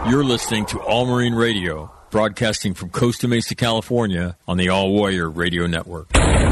You're listening to All Marine Radio, broadcasting from Costa Mesa, California, on the All Warrior Radio Network.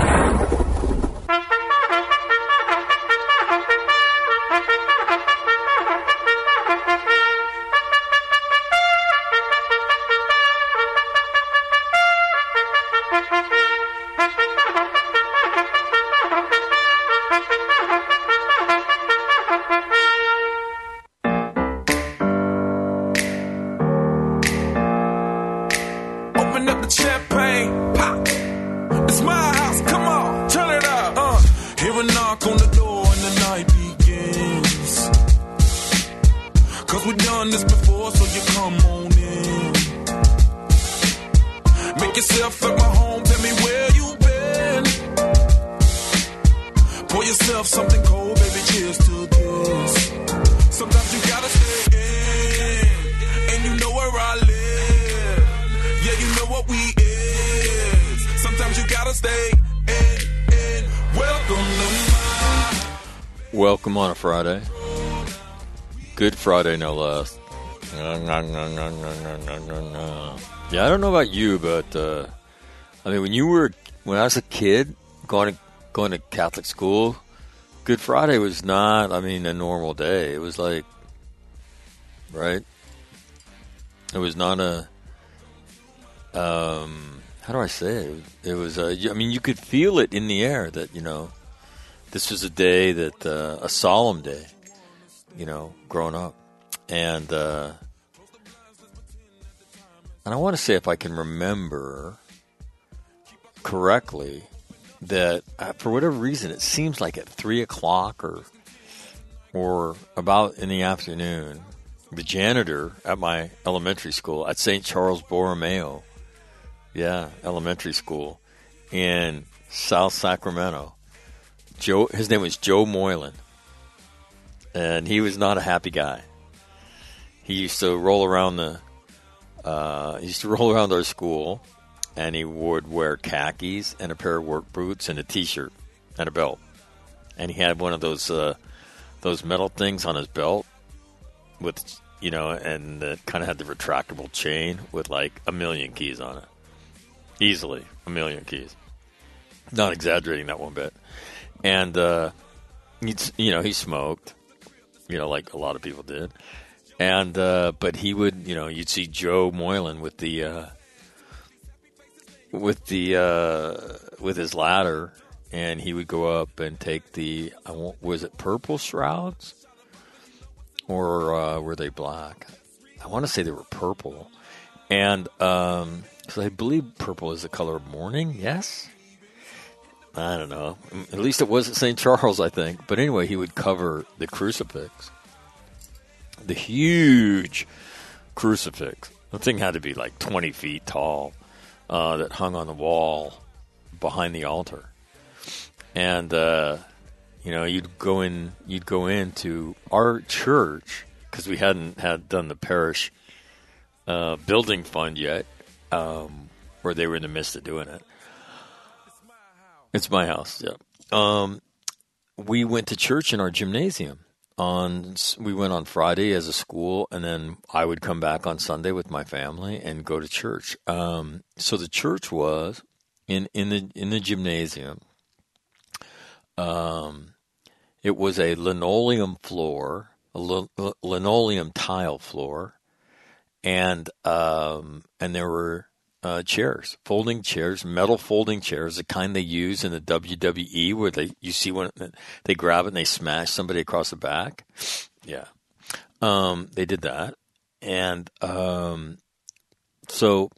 Welcome on a Friday. Good Friday, no less. Yeah, I don't know about you, but I mean, when I was a kid going to Catholic school, Good Friday was not, I mean, a normal day. It was like, right? It was not a, how do I say it? It was, I mean, you could feel it in the air that, you know, this was a day that, a solemn day, you know, growing up. And I want to say, if I can remember correctly, that for whatever reason, it seems like at 3 o'clock or about in the afternoon, the janitor at my elementary school, at St. Charles Borromeo, elementary school in South Sacramento, his name was Joe Moylan, and he was not a happy guy. He used to roll around our school, and he would wear khakis and a pair of work boots and a T-shirt and a belt. And he had one of those metal things on his belt with, you know, and it kind of had the retractable chain with like 1,000,000 keys on it. Easily 1,000,000 keys. Not exaggerating that one bit. And, he smoked, you know, like a lot of people did. And, but he would, you know, you'd see Joe Moylan with his ladder, and he would go up and take was it purple shrouds? Or, were they black? I want to say they were purple. And, because I believe purple is the color of mourning, yes? I don't know. At least it was at St. Charles, I think. But anyway, he would cover the crucifix. The huge crucifix. The thing had to be like 20 feet tall, that hung on the wall behind the altar. And, you'd go into our church, because we hadn't done the parish building fund yet, or they were in the midst of doing it. It's my house, yeah. We went to church in our gymnasium. We went on Friday as a school, and then I would come back on Sunday with my family and go to church. So the church was in the gymnasium. It was a linoleum floor, linoleum tile floor, and there were chairs, folding chairs, metal folding chairs, the kind they use in the WWE, where you see when they grab it and they smash somebody across the back. Yeah, they did that, and so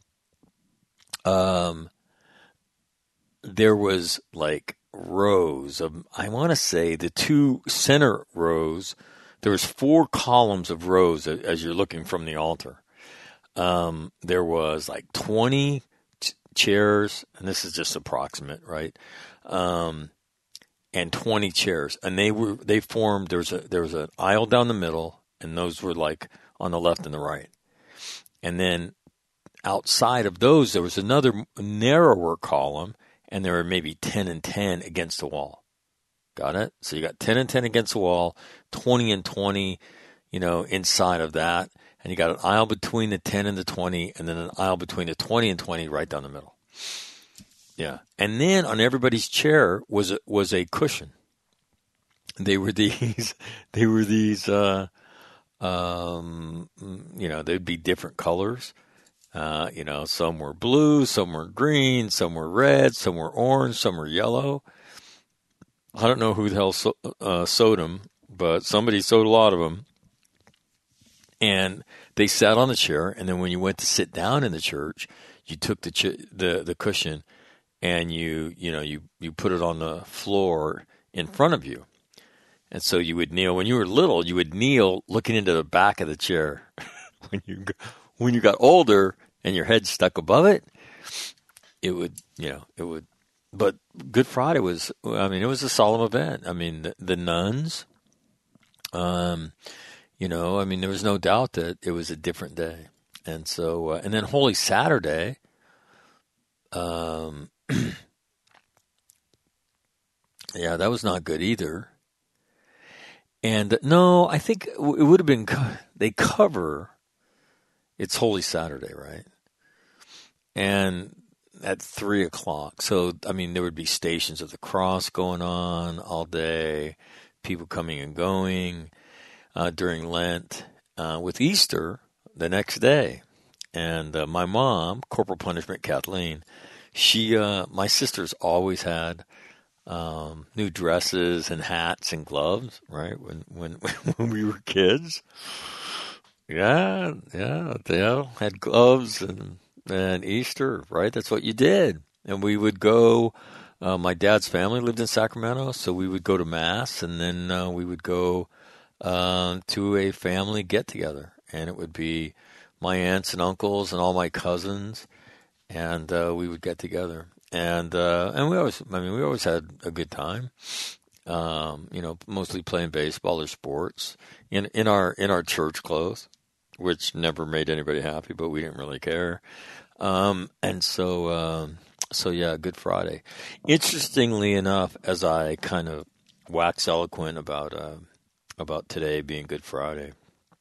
there was like rows of, I want to say the two center rows. There was 4 columns of rows as you're looking from the altar. There was like 20 chairs, and this is just approximate, right? And 20 chairs, and they formed. There was an aisle down the middle, and those were like on the left and the right. And then outside of those, there was another narrower column, and there were maybe 10 and 10 against the wall. Got it? So you got 10 and 10 against the wall, 20 and 20, inside of that. and you got an aisle between the 10 and the 20, and then an aisle between the 20 and 20 right down the middle. Yeah. And then on everybody's chair was a cushion. They were these, they'd be different colors. Some were blue, some were green, some were red, some were orange, some were yellow. I don't know who the hell sewed them, but somebody sewed a lot of them. And they sat on the chair, and then when you went to sit down in the church, you took the cushion and you put it on the floor in front of you. And so you would kneel. When you were little, you would kneel looking into the back of the chair. When you got older and your head stuck above it, it would. But Good Friday it was a solemn event. I mean, the nuns, there was no doubt that it was a different day. And so, and then Holy Saturday, yeah, that was not good either. And no, I think it would have been, they cover, it's Holy Saturday, right? And at 3:00. So, there would be Stations of the Cross going on all day, people coming and going during Lent, with Easter the next day. And my mom, Corporal Punishment Kathleen, my sisters always had new dresses and hats and gloves, right? When we were kids, yeah, they all had gloves and Easter, right? That's what you did. And we would go. My dad's family lived in Sacramento, so we would go to Mass, and then we would go to a family get together, and it would be my aunts and uncles and all my cousins, and we would get together. And we always had a good time. Mostly playing baseball or sports in our church clothes, which never made anybody happy, but we didn't really care. So yeah, Good Friday. Interestingly enough, as I kind of wax eloquent about today being Good Friday,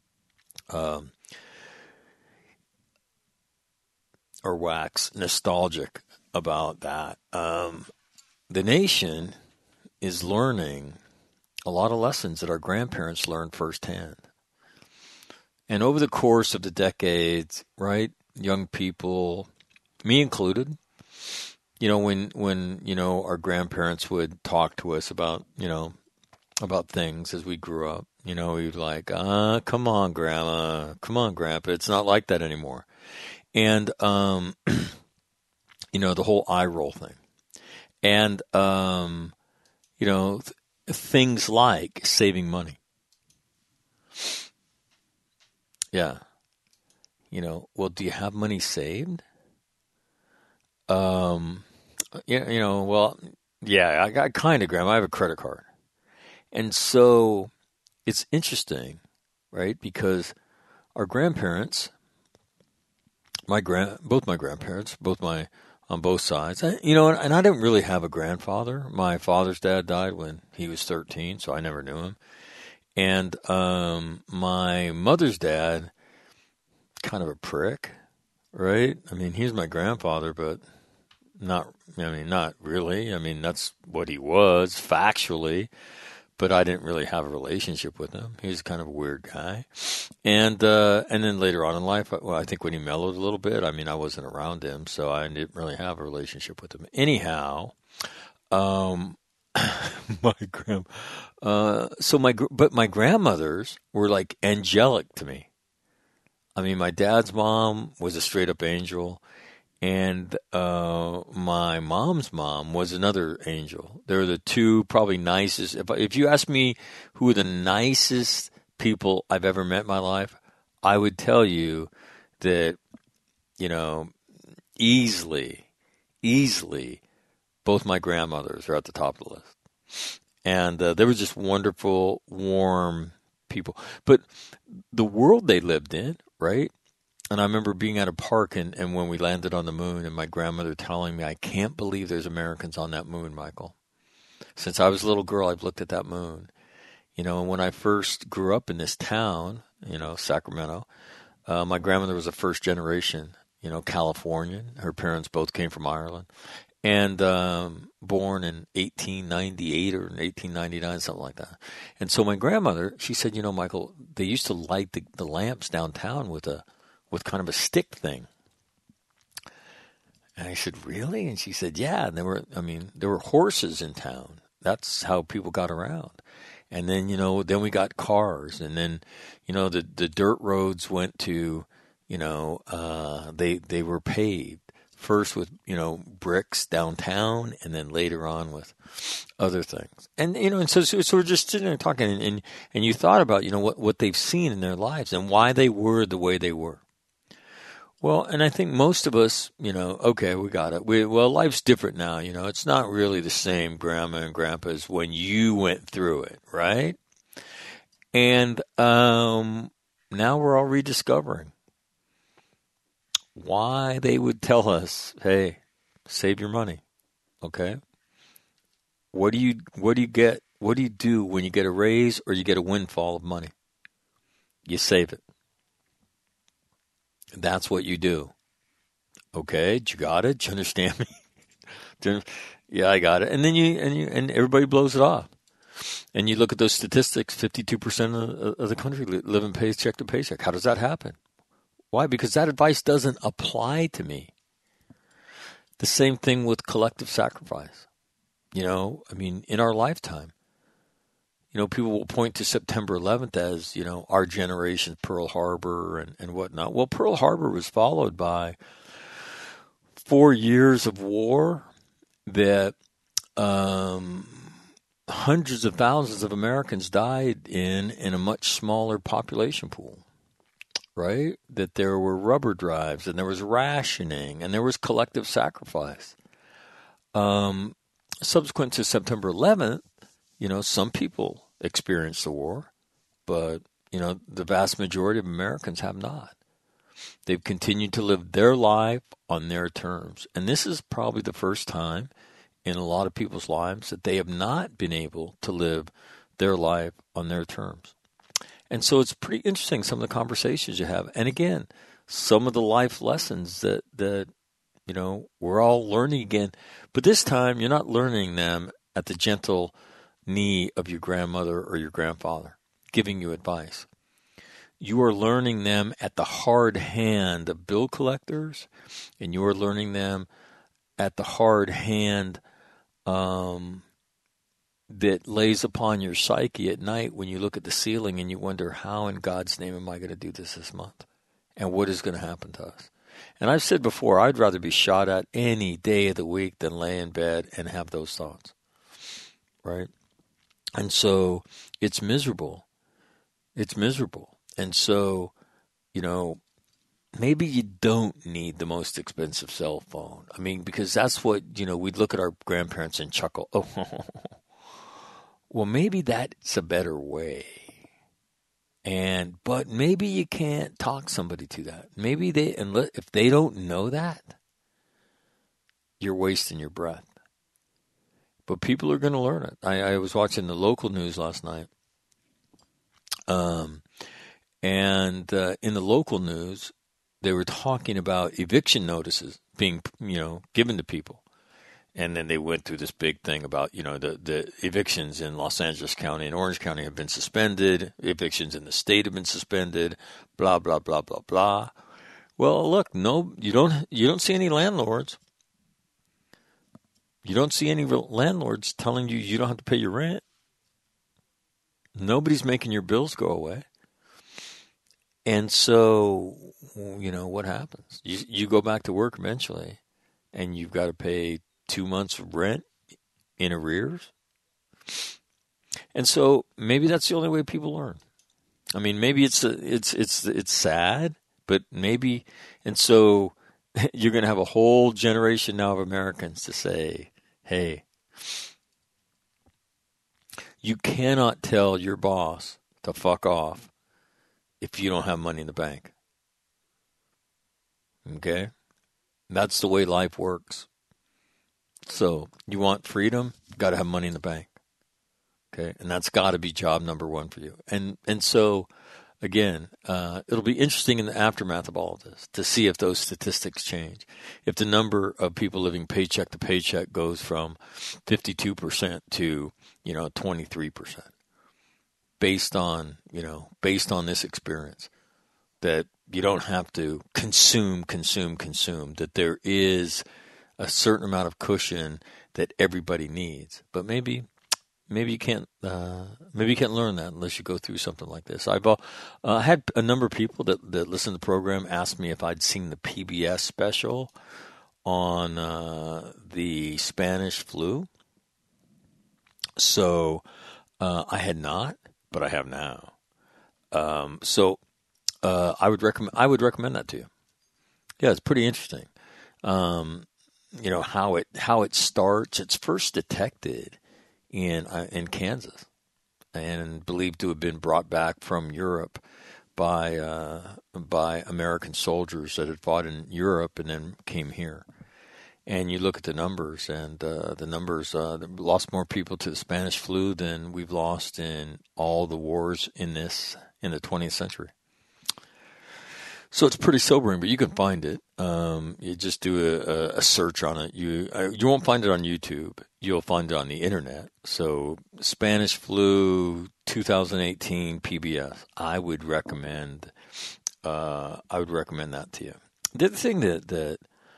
or wax nostalgic about that. The nation is learning a lot of lessons that our grandparents learned firsthand. And over the course of the decades, right, young people, me included, when our grandparents would talk to us about things as we grew up, we'd like, come on, Grandma, come on, Grandpa, it's not like that anymore. And, the whole eye roll thing. And, things like saving money. Yeah. Well, do you have money saved? Well, yeah, I got kind of, Grandma. I have a credit card. And so it's interesting, right? Because our grandparents, both my grandparents, on both sides, and I didn't really have a grandfather. My father's dad died when he was 13, so I never knew him. And my mother's dad, kind of a prick, right? He was my grandfather, but not really. That's what he was factually, but I didn't really have a relationship with him. He was kind of a weird guy. And then later on in life, I think when he mellowed a little bit, I wasn't around him, so I didn't really have a relationship with him. Anyhow, my grandmothers were like angelic to me. My dad's mom was a straight up angel, and my mom's mom was another angel. They're the two probably nicest. If you ask me who are the nicest people I've ever met in my life, I would tell you that, easily, both my grandmothers are at the top of the list. And they were just wonderful, warm people. But the world they lived in, right? And I remember being at a park and when we landed on the moon and my grandmother telling me, I can't believe there's Americans on that moon, Michael. Since I was a little girl, I've looked at that moon. And when I first grew up in this town, Sacramento, My grandmother was a first generation, Californian. Her parents both came from Ireland, and born in 1898 or 1899, something like that. And so my grandmother, she said, Michael, they used to light the lamps downtown with kind of a stick thing. And I said, really? And she said, yeah. And there were horses in town. That's how people got around. And then, then we got cars. And then, the dirt roads went to, they were paved first with, bricks downtown, and then later on with other things. And, and so we're just sitting there talking, and you thought about, what they've seen in their lives and why they were the way they were. Well, and I think most of us, okay, we got it. Life's different now. It's not really the same, Grandma and Grandpa, as when you went through it, right? And now we're all rediscovering why they would tell us, hey, save your money, okay? What do you get? What do you do when you get a raise or you get a windfall of money? You save it. That's what you do. Okay, you got it? Do you understand me? Yeah, I got it. And then and everybody blows it off. And you look at those statistics, 52% of the country living paycheck to paycheck. How does that happen? Why? Because that advice doesn't apply to me. The same thing with collective sacrifice. In our lifetime. People will point to September 11th as, our generation's Pearl Harbor and whatnot. Well, Pearl Harbor was followed by 4 years of war that hundreds of thousands of Americans died in a much smaller population pool, right? That there were rubber drives and there was rationing and there was collective sacrifice. Subsequent to September 11th, some people experienced the war, but, the vast majority of Americans have not. They've continued to live their life on their terms. And this is probably the first time in a lot of people's lives that they have not been able to live their life on their terms. And so it's pretty interesting, some of the conversations you have. And again, some of the life lessons that we're all learning again. But this time, you're not learning them at the gentle knee of your grandmother or your grandfather giving you advice. You are learning them at the hard hand of bill collectors, and you are learning them at the hard hand that lays upon your psyche at night when you look at the ceiling and you wonder, how in God's name am I going to do this month? And what is going to happen to us? And I've said before, I'd rather be shot at any day of the week than lay in bed and have those thoughts, right? And so it's miserable. It's miserable. And so, maybe you don't need the most expensive cell phone. I mean, because that's what, we'd look at our grandparents and chuckle, oh, well, maybe that's a better way. But maybe you can't talk somebody to that. Maybe if they don't know that, you're wasting your breath. But people are going to learn it. I was watching the local news last night. And in the local news, they were talking about eviction notices being, given to people. And then they went through this big thing about, the evictions in Los Angeles County and Orange County have been suspended. Evictions in the state have been suspended. Blah, blah, blah, blah, blah. Well, look, no, you don't see any landlords. You don't see any landlords telling you don't have to pay your rent. Nobody's making your bills go away. And so, what happens? You go back to work eventually, and you've got to pay 2 months of rent in arrears. And so maybe that's the only way people learn. I mean, maybe it's sad, but maybe, and so you're going to have a whole generation now of Americans to say, hey, you cannot tell your boss to fuck off if you don't have money in the bank. Okay? That's the way life works. So you want freedom, got to have money in the bank. Okay? And that's got to be job number one for you. And so again, it'll be interesting in the aftermath of all of this to see if those statistics change. If the number of people living paycheck to paycheck goes from 52% to, 23%, based on this experience, that you don't have to consume, that there is a certain amount of cushion that everybody needs. But maybe you can't learn that unless you go through something like this. I've had a number of people that listen to the program ask me if I'd seen the PBS special on the Spanish flu. So I had not, but I have now. So I would recommend that to you. Yeah, it's pretty interesting. How it starts. It's first detected in Kansas, and believed to have been brought back from Europe by American soldiers that had fought in Europe and then came here. And you look at the numbers, and the numbers lost more people to the Spanish flu than we've lost in all the wars in the 20th century. So it's pretty sobering, but you can find it. You just do a search on it. You won't find it on YouTube. You'll find it on the internet. So Spanish flu 2018 PBS. I would recommend that to you. The other thing that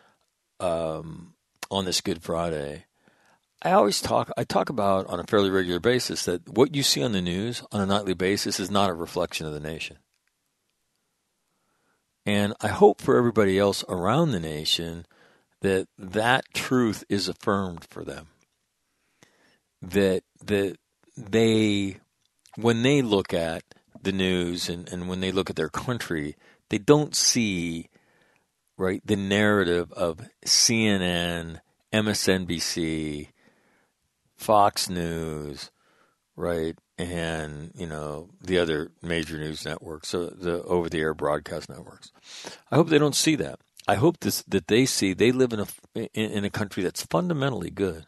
on this Good Friday, I talk about on a fairly regular basis that what you see on the news on a nightly basis is not a reflection of the nation. And I hope for everybody else around the nation that truth is affirmed for them. That they, when they look at the news and when they look at their country, they don't see, right, the narrative of CNN, MSNBC, Fox News, right, and the other major news networks, so the over-the-air broadcast networks. I hope they don't see that. I hope that they see they live in a country that's fundamentally good,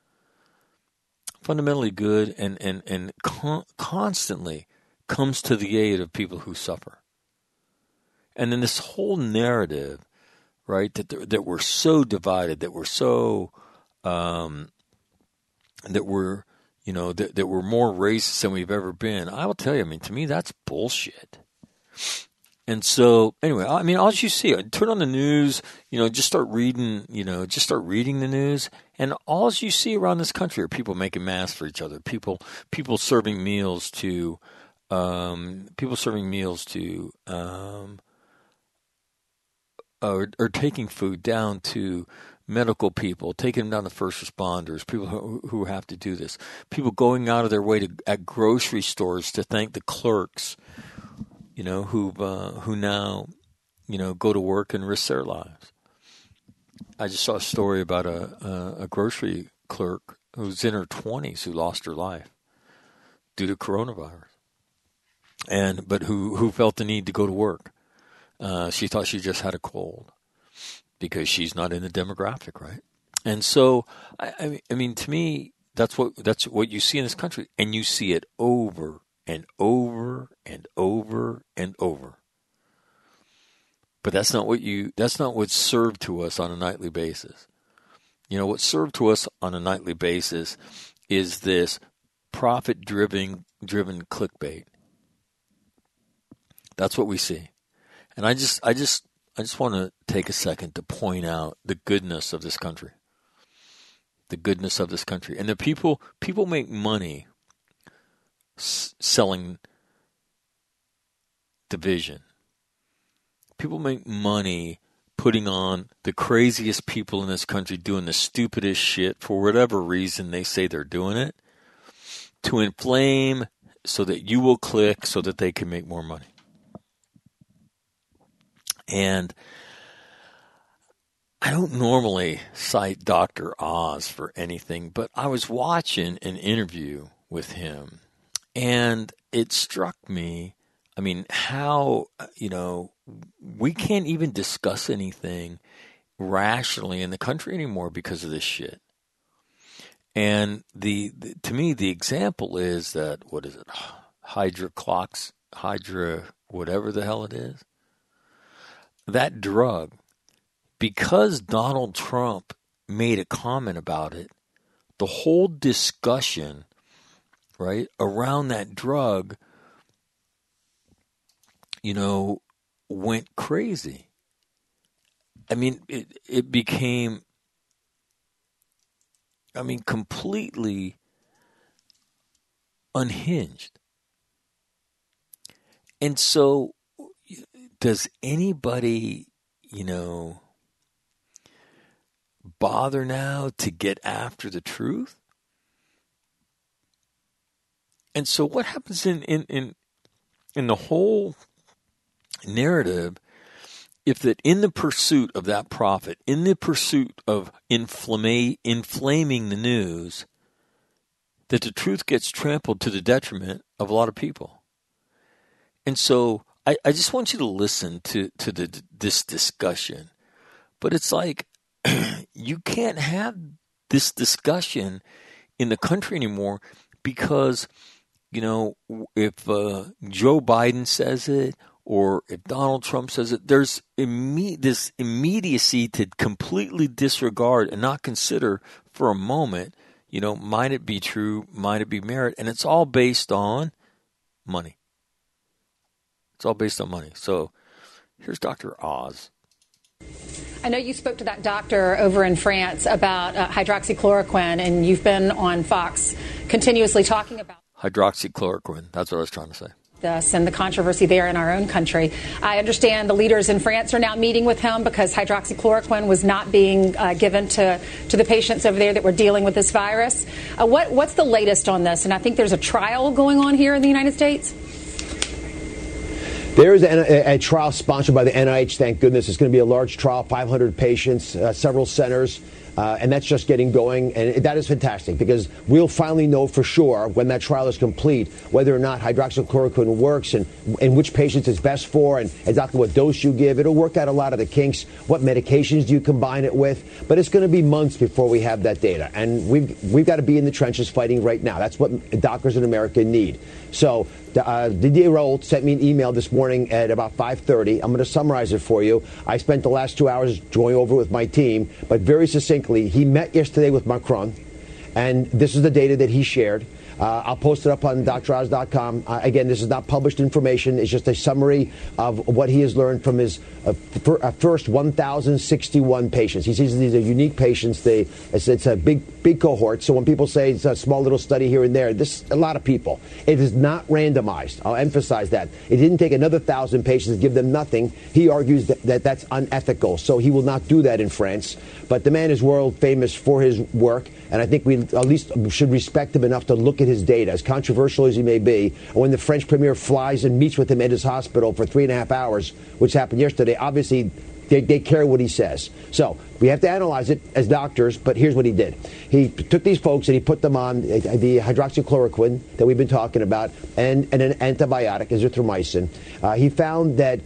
and constantly comes to the aid of people who suffer. And then this whole narrative, right, that we're so divided, that we're so that we're more racist than we've ever been. I will tell you, to me, that's bullshit. And so, anyway, all you see, turn on the news, just start reading the news, and all you see around this country are people making masks for each other, people serving meals to, or taking food down to medical people, taking them down to first responders, people who have to do this, people going out of their way at grocery stores to thank the clerks, who now, go to work and risk their lives. I just saw a story about a grocery clerk who's in her 20s who lost her life due to coronavirus, but who felt the need to go to work. She thought she just had a cold, because she's not in the demographic, right? And so, I mean, to me, that's what you see in this country, and you see it over and over and over and over. But that's not what's served to us on a nightly basis. What's served to us on a nightly basis is this profit-driven clickbait. That's what we see, and I just want to take a second to point out the goodness of this country. The goodness of this country. And the people make money selling division. People make money putting on the craziest people in this country doing the stupidest shit for whatever reason they say they're doing it, to inflame so that you will click so that they can make more money. And I don't normally cite Dr. Oz for anything, but I was watching an interview with him, and it struck me, how, we can't even discuss anything rationally in the country anymore because of this shit. And to me, the example is that, what is it? Hydroxychloroquine, whatever the hell it is, that drug, because Donald Trump made a comment about it, the whole discussion, right, around that drug, went crazy. I mean, it became, completely unhinged. And so, does anybody, bother now to get after the truth? And so what happens in the whole narrative, if that in the pursuit of that profit, in the pursuit of inflaming the news, that the truth gets trampled to the detriment of a lot of people. And so I just want you to listen to this discussion. But it's like, you can't have this discussion in the country anymore because, if Joe Biden says it or if Donald Trump says it, there's this immediacy to completely disregard and not consider for a moment, might it be true, might it be merit? And it's all based on money. It's all based on money. So here's Dr. Oz. I know you spoke to that doctor over in France about hydroxychloroquine, and you've been on Fox continuously talking about hydroxychloroquine. That's what I was trying to say. This and the controversy there in our own country. I understand the leaders in France are now meeting with him because hydroxychloroquine was not being given to the patients over there that were dealing with this virus. What's the latest on this? And I think there's a trial going on here in the United States. There is a trial sponsored by the NIH, thank goodness. It's going to be a large trial, 500 patients, several centers, and that's just getting going. And that is fantastic because we'll finally know for sure when that trial is complete whether or not hydroxychloroquine works and which patients it's best for and exactly what dose you give. It'll work out a lot of the kinks. What medications do you combine it with? But it's going to be months before we have that data. And we've got to be in the trenches fighting right now. That's what doctors in America need. So Didier Raoult sent me an email this morning at about 5:30. I'm going to summarize it for you. I spent the last 2 hours going over it with my team, but very succinctly, he met yesterday with Macron, and this is the data that he shared. I'll post it up on droz.com. Again, this is not published information. It's just a summary of what he has learned from his first 1,061 patients. He sees these are unique patients. It's a big cohort. So when people say it's a small little study here and there, this is a lot of people. It is not randomized. I'll emphasize that. It didn't take another 1,000 patients to give them nothing. He argues that that's unethical. So he will not do that in France. But the man is world famous for his work. And I think we at least should respect him enough to look at his data, as controversial as he may be. And when the French premier flies and meets with him at his hospital for 3.5 hours, which happened yesterday, obviously they care what he says. So we have to analyze it as doctors, but here's what he did. He took these folks and he put them on the hydroxychloroquine that we've been talking about and an antibiotic, azithromycin. He found that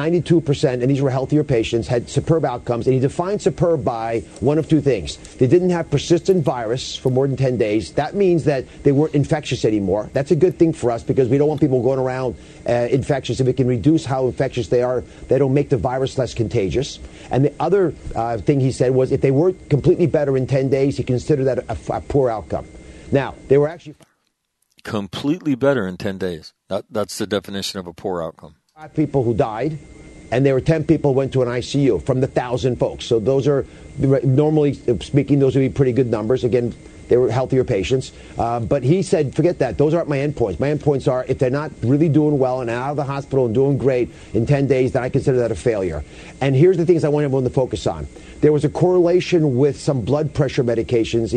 92%, and these were healthier patients, had superb outcomes. And he defined superb by one of two things. They didn't have persistent virus for more than 10 days. That means that they weren't infectious anymore. That's a good thing for us because we don't want people going around infectious. If we can reduce how infectious they are, they don't make the virus less contagious. And the other thing he said was if they weren't completely better in 10 days, he considered that a poor outcome. Now, they were actually completely better in 10 days. That's the definition of a poor outcome. 5 people who died, and there were 10 people who went to an ICU from the 1,000 folks. So those are, normally speaking, those would be pretty good numbers. Again, they were healthier patients. But he said, forget that. Those aren't my endpoints. My endpoints are if they're not really doing well and out of the hospital and doing great in 10 days, then I consider that a failure. And here's the things I want everyone to focus on. There was a correlation with some blood pressure medications,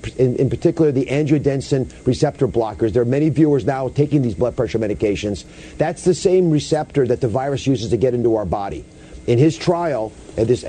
in particular the angiotensin receptor blockers. There are many viewers now taking these blood pressure medications. That's the same receptor that the virus uses to get into our body. In his trial, this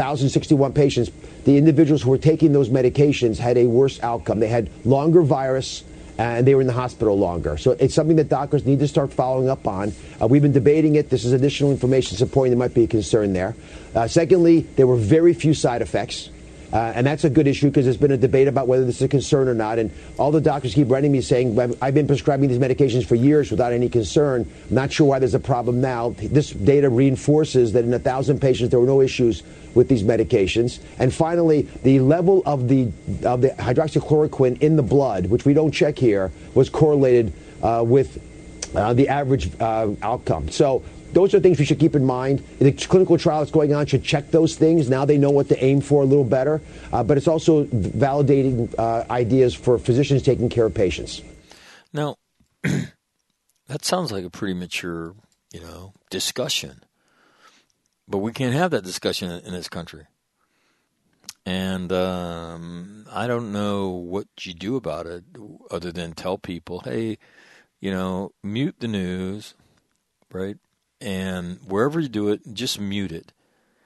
1,061 patients, the individuals who were taking those medications had a worse outcome. They had longer virus, and they were in the hospital longer. So it's something that doctors need to start following up on. We've been debating it. This is additional information supporting there might be a concern there. Secondly, there were very few side effects. And that's a good issue because there's been a debate about whether this is a concern or not. And all the doctors keep writing me saying, I've been prescribing these medications for years without any concern. I'm not sure why there's a problem now. This data reinforces that in 1,000 patients, there were no issues with these medications. And finally, the level of the hydroxychloroquine in the blood, which we don't check here, was correlated with the average outcome. So those are things we should keep in mind. The clinical trial that's going on should check those things. Now they know what to aim for a little better. But it's also validating ideas for physicians taking care of patients. Now, that sounds like a pretty mature, discussion. But we can't have that discussion in this country. And I don't know what you do about it other than tell people, hey, mute the news, right? And wherever you do it, just mute it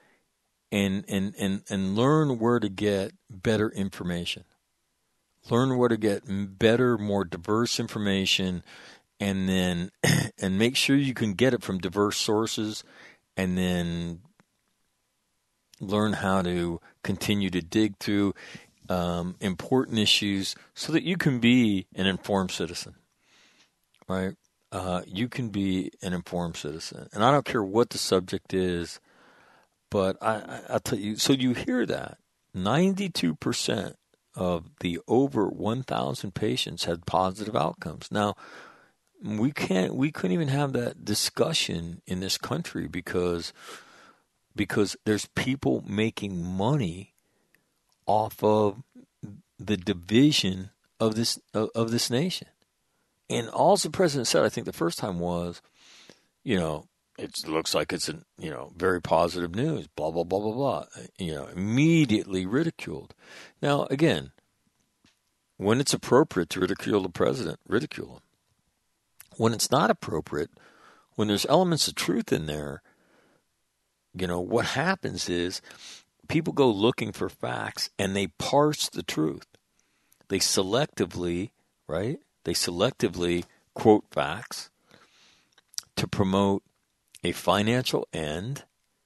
and learn where to get better information. Learn where to get better, more diverse information, and then and make sure you can get it from diverse sources, and then learn how to continue to dig through important issues so that you can be an informed citizen, right? You can be an informed citizen. And I don't care what the subject is, but I'll tell you, so you hear that 92% of the over 1,000 patients had positive outcomes. Now, we couldn't even have that discussion in this country because there's people making money off of the division of this nation. And all the president said, I think the first time was, it looks like it's very positive news, blah, blah, blah, blah, blah, immediately ridiculed. Now, again, when it's appropriate to ridicule the president, ridicule him. When it's not appropriate, when there's elements of truth in there, what happens is people go looking for facts and they parse the truth. They selectively, right? They selectively quote facts to promote a financial end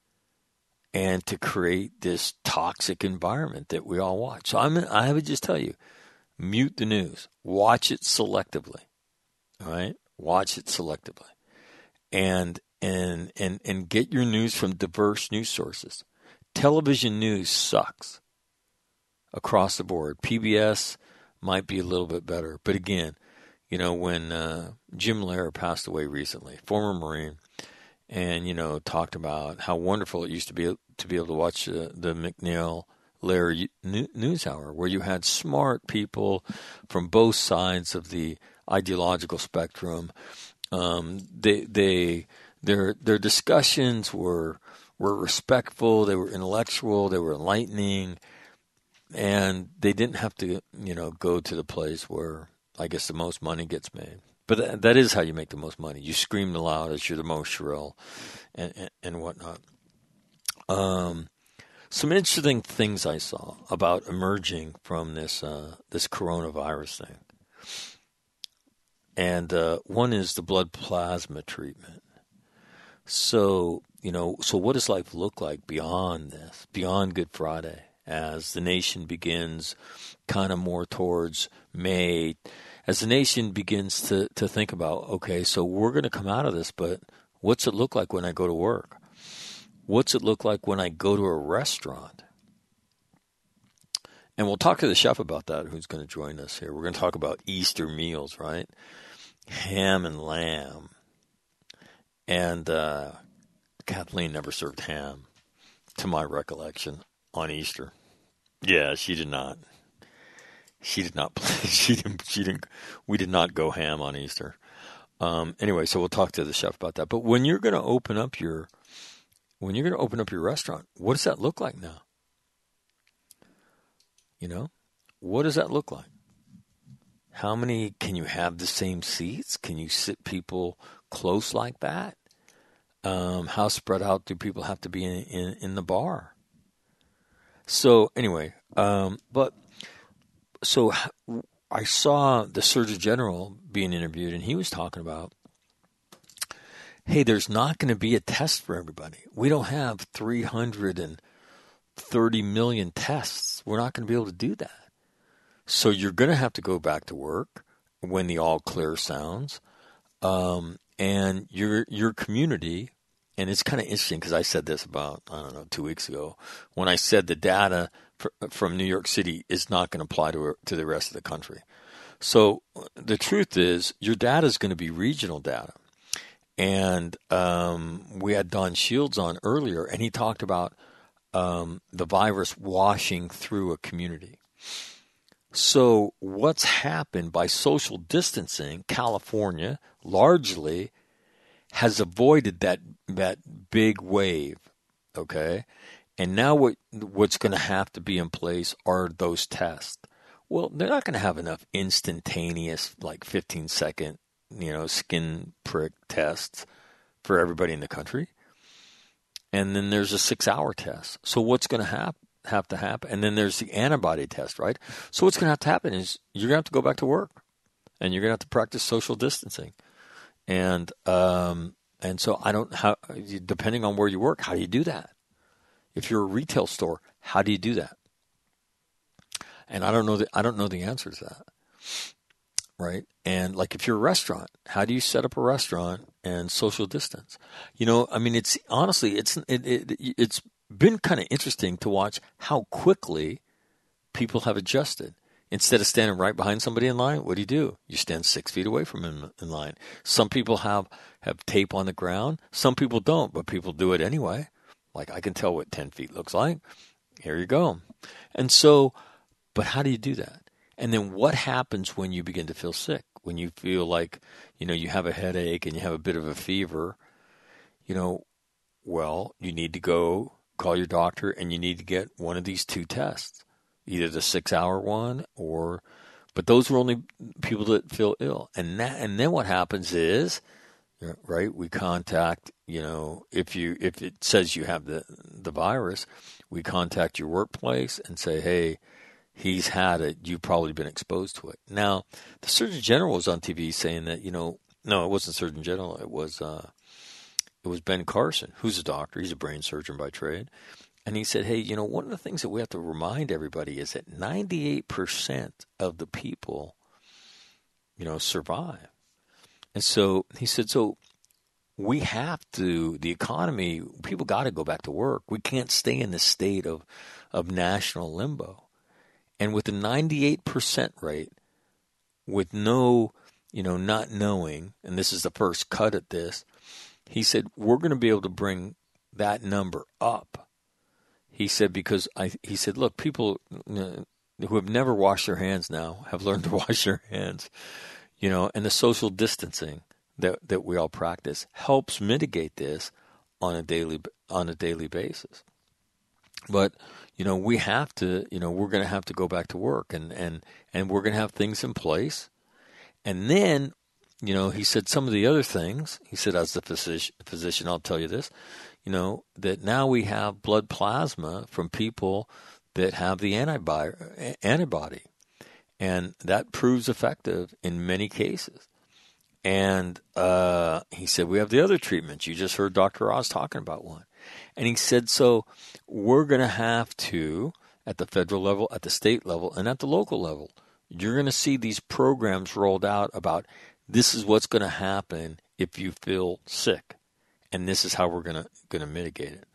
and to create this toxic environment that we all watch. So I would just tell you, mute the news. Watch it selectively. All right? Watch it selectively. And get your news from diverse news sources. Television news sucks across the board. PBS might be a little bit better. But again, when Jim Lehrer passed away recently, former Marine, and, talked about how wonderful it used to be able to watch the McNeil-Lehrer News Hour, where you had smart people from both sides of the ideological spectrum. Their discussions were respectful, they were intellectual, they were enlightening, and they didn't have to, go to the place where I guess the most money gets made. But that is how you make the most money. You scream the loudest, you're the most shrill, and whatnot. Some interesting things I saw about emerging from this coronavirus thing. And one is the blood plasma treatment. So what does life look like beyond this, beyond Good Friday, as the nation begins kind of more towards May, as the nation begins to think about, okay, so we're going to come out of this, but what's it look like when I go to work? What's it look like when I go to a restaurant? And we'll talk to the chef about that, who's going to join us here. We're going to talk about Easter meals, right? Ham and lamb. And Kathleen never served ham, to my recollection, on Easter. Yeah, she did not. She did not. She didn't. We did not go ham on Easter. Anyway, so we'll talk to the chef about that. But when you're going to open up your restaurant, what does that look like now? What does that look like? How many can you have the same seats? Can you sit people close like that? How spread out do people have to be in the bar? So anyway, so I saw the Surgeon General being interviewed, and he was talking about, hey, there's not going to be a test for everybody. We don't have 300 and 30 million tests. We're not going to be able to do that. So you're going to have to go back to work when the all clear sounds. And your community, and it's kind of interesting because I said this about, 2 weeks ago, when I said the data from New York City is not going to apply to the rest of the country. So the truth is your data is going to be regional data. And we had Don Shields on earlier, and he talked about the virus washing through a community. So what's happened by social distancing, California largely has avoided that big wave, okay? And now what's going to have to be in place are those tests. Well, they're not going to have enough instantaneous, like 15-second, skin prick tests for everybody in the country. And then there's a 6-hour test. So what's going to have to happen? And then there's the antibody test, right? So what's going to have to happen is you're going to have to go back to work, and you're going to have to practice social distancing. And so depending on where you work, how do you do that? If you're a retail store, how do you do that? And I don't know the answer to that, right? And like if you're a restaurant, how do you set up a restaurant and social distance? It's honestly, it's been kind of interesting to watch how quickly people have adjusted. Instead of standing right behind somebody in line, what do? You stand 6 feet away from them in line. Some people have tape on the ground. Some people don't, but people do it anyway. Like I can tell what 10 feet looks like. Here you go. And so, but how do you do that? And then what happens when you begin to feel sick? When you feel like, you have a headache and you have a bit of a fever, well, you need to go call your doctor and you need to get one of these 2 tests, either the 6-hour one but those are only people that feel ill. And then what happens is, right, we contact, if it says you have the virus, we contact your workplace and say, hey, he's had it. You've probably been exposed to it. Now, the Surgeon General was on TV saying that, no, it wasn't Surgeon General. It was Ben Carson, who's a doctor. He's a brain surgeon by trade. And he said, hey, one of the things that we have to remind everybody is that 98% of the people, survive. And so he said, so we have to, the economy, people got to go back to work. We can't stay in this state of national limbo. And with the 98% rate, with no, not knowing, and this is the first cut at this, he said, we're going to be able to bring that number up. He said, because he said, look, people who have never washed their hands now have learned to wash their hands, and the social distancing that we all practice helps mitigate this on a daily basis. But, we have to, we're going to have to go back to work and we're going to have things in place. And then, he said some of the other things, he said, as the physician, I'll tell you this, that now we have blood plasma from people that have the antibody. And that proves effective in many cases. And he said, we have the other treatments. You just heard Dr. Oz talking about one. And he said, so we're going to have to, at the federal level, at the state level, and at the local level, you're going to see these programs rolled out about this is what's going to happen if you feel sick. And this is how we're going to mitigate it.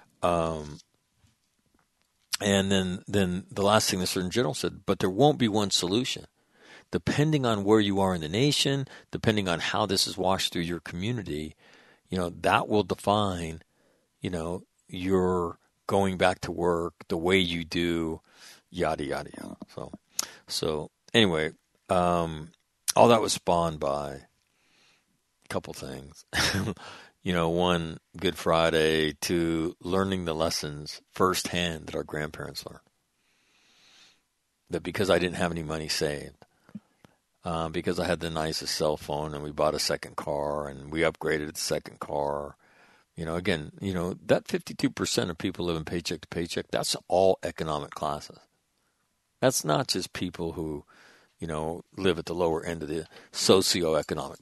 And then the last thing the Surgeon General said, but there won't be one solution. Depending on where you are in the nation, depending on how this is washed through your community, that will define, your going back to work, the way you do, yada, yada, yada. So anyway, all that was spawned by a couple things. One, Good Friday, 2, learning the lessons firsthand that our grandparents learned. That because I didn't have any money saved, because I had the nicest cell phone and we bought a second car and we upgraded the second car. Again, that 52% of people living paycheck to paycheck, that's all economic classes. That's not just people who, live at the lower end of the socioeconomic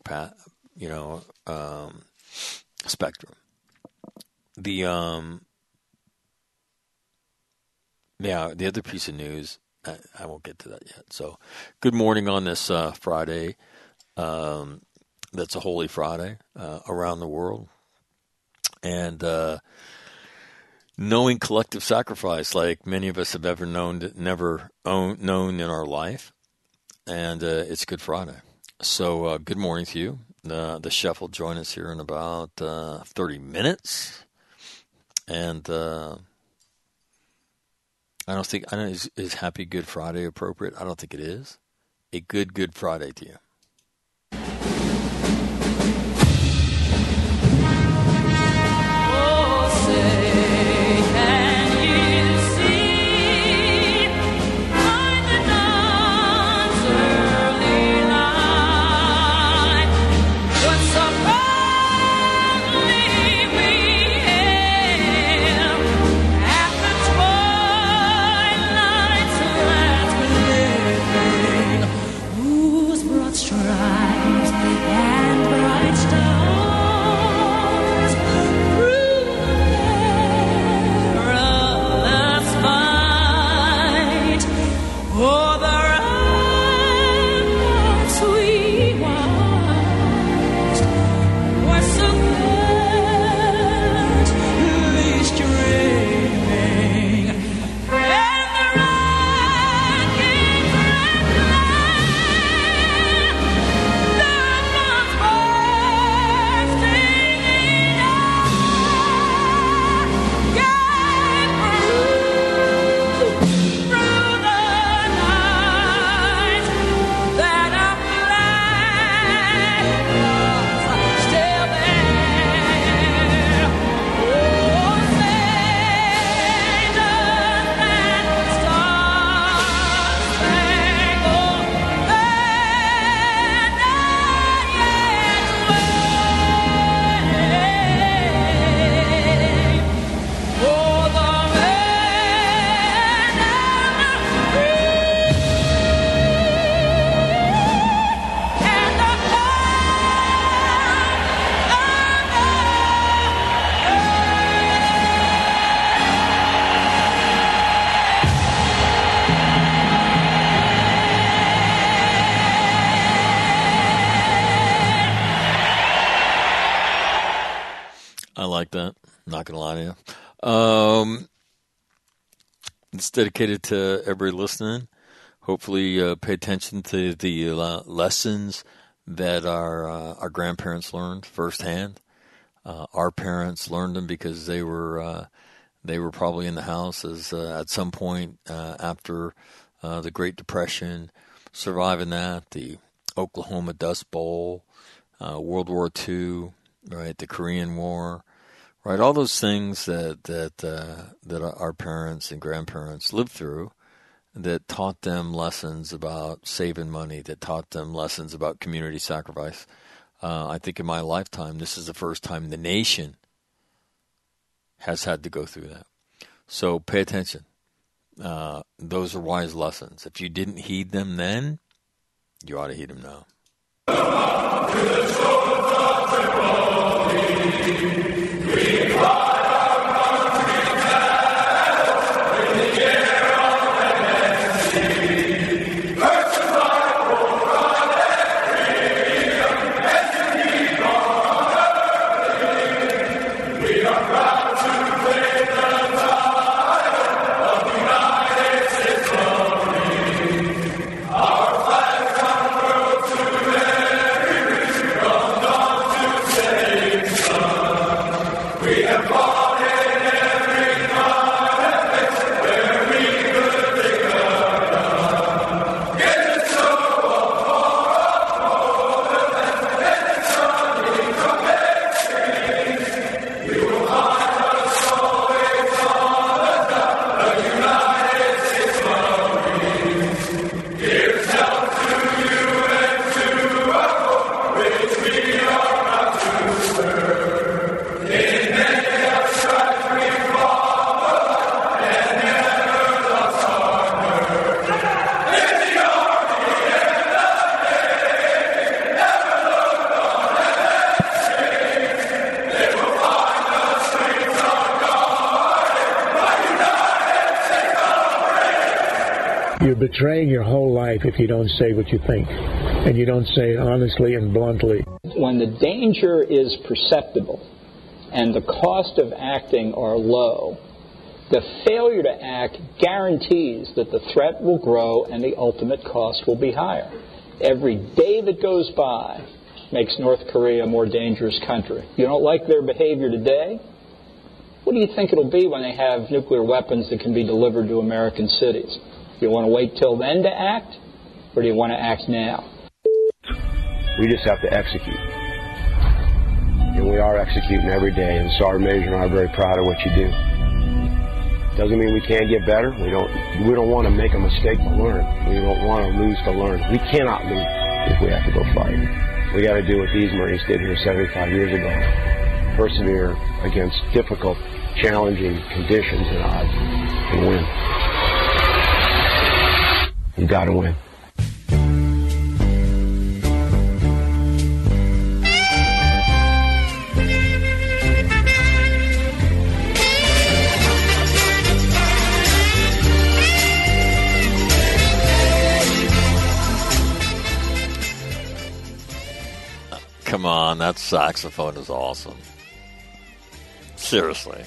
spectrum. Yeah, the other piece of news, I won't get to that yet. So, good morning on this Friday. That's a Holy Friday around the world. And knowing collective sacrifice like many of us have ever known in our life. And it's Good Friday. So, good morning to you. The chef will join us here in about 30 minutes. And is Happy Good Friday appropriate? I don't think it is. A Good Friday to you. I like that. Not going to lie to you. It's dedicated to everybody listening. Hopefully pay attention to the lessons that our grandparents learned firsthand. Our parents learned them because they were probably in the house at some point after the Great Depression, surviving that, the Oklahoma Dust Bowl, World War II, right, the Korean War, right, all those things that our parents and grandparents lived through, that taught them lessons about saving money, that taught them lessons about community sacrifice. I think in my lifetime, this is the first time the nation has had to go through that. So pay attention. Those are wise lessons. If you didn't heed them then, you ought to heed them now. You're betraying your whole life if you don't say what you think, and you don't say it honestly and bluntly. When the danger is perceptible and the cost of acting are low, the failure to act guarantees that the threat will grow and the ultimate cost will be higher. Every day that goes by makes North Korea a more dangerous country. You don't like their behavior today? What do you think it'll be when they have nuclear weapons that can be delivered to American cities? Do you want to wait till then to act, or do you want to act now? We just have to execute. And we are executing every day, and Sergeant Major and I are very proud of what you do. Doesn't mean we can't get better. We don't want to make a mistake to learn. We don't want to lose to learn. We cannot lose if we have to go fight. We got to do what these Marines did here 75 years ago. Persevere against difficult, challenging conditions and odds and win. You got to win. Come on, that saxophone is awesome. Seriously.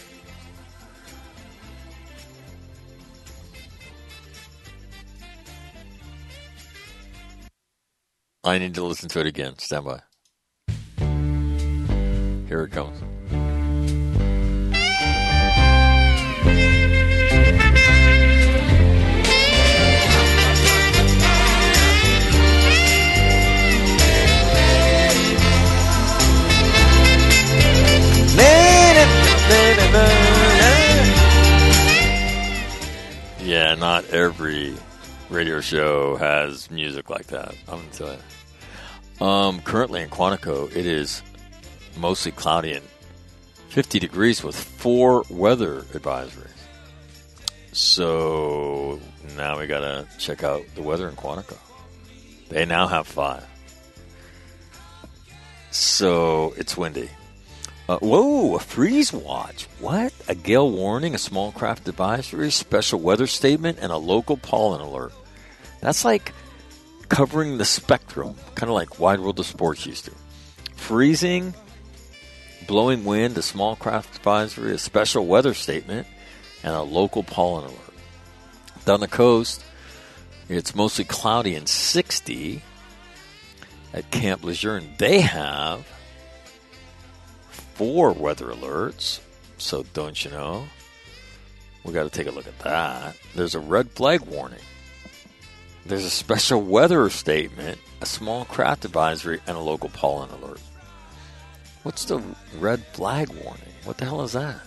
I need to listen to it again. Stand by. Here it comes. Yeah, not every radio show has music like that. I'm going to tell you. Currently in Quantico, it is mostly cloudy and 50 degrees with 4 weather advisories. So now we got to check out the weather in Quantico. They now have 5. So it's windy. Whoa, a freeze watch. What? A gale warning, a small craft advisory, special weather statement, and a local pollen alert. That's like covering the spectrum, kind of like Wide World of Sports used to. Freezing, blowing wind, a small craft advisory, a special weather statement, and a local pollen alert. Down the coast, it's mostly cloudy and 60. At Camp Lejeune, they have 4 weather alerts, so don't you know? We got to take a look at that. There's a red flag warning. There's a special weather statement, a small craft advisory, and a local pollen alert. What's the red flag warning? What the hell is that?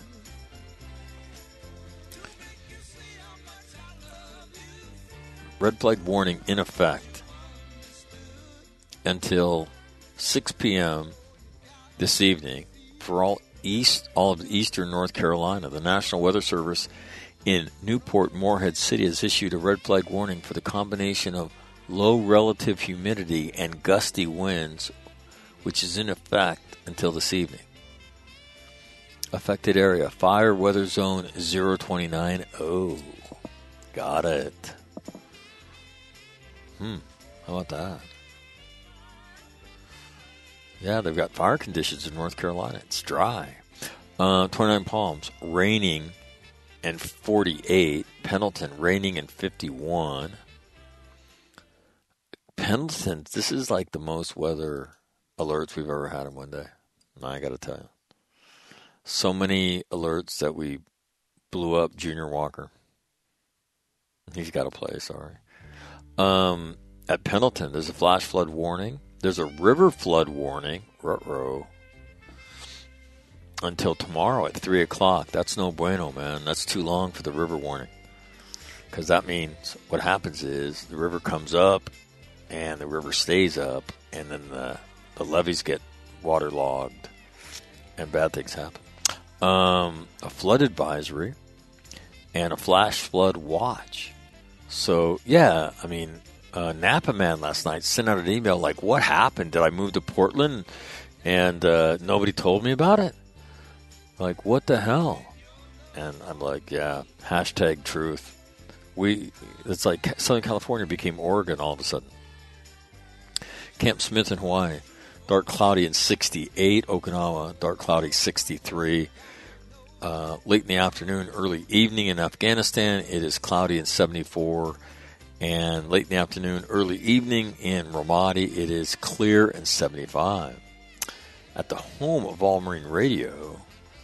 Red flag warning in effect until 6 p.m. this evening for all of eastern North Carolina. The National Weather Service in Newport Moorhead City has issued a red flag warning for the combination of low relative humidity and gusty winds, which is in effect until this evening. Affected area, fire weather zone 029. Oh, got it. How about that? Yeah, they've got fire conditions in North Carolina. It's dry. 29 Palms, raining and 48. Pendleton, raining and 51. Pendleton, this is like the most weather alerts we've ever had in one day. I got to tell you. So many alerts that we blew up Junior Walker. He's got to play, sorry. At Pendleton, there's a flash flood warning. There's a river flood warning. Ruh-roh. Until tomorrow at 3 o'clock. That's no bueno, man. That's too long for the river warning. Because that means what happens is the river comes up and the river stays up, and then the levees get waterlogged and bad things happen. A flood advisory and a flash flood watch. So, yeah, I mean, Napa Man last night sent out an email like, what happened? Did I move to Portland and nobody told me about it? Like, what the hell? And I'm like, yeah, hashtag truth. It's like Southern California became Oregon all of a sudden. Camp Smith in Hawaii, dark cloudy and 68. Okinawa, dark cloudy 63. Late in the afternoon, early evening in Afghanistan, it is cloudy and 74. And late in the afternoon, early evening in Ramadi, it is clear and 75. At the home of All Marine Radio,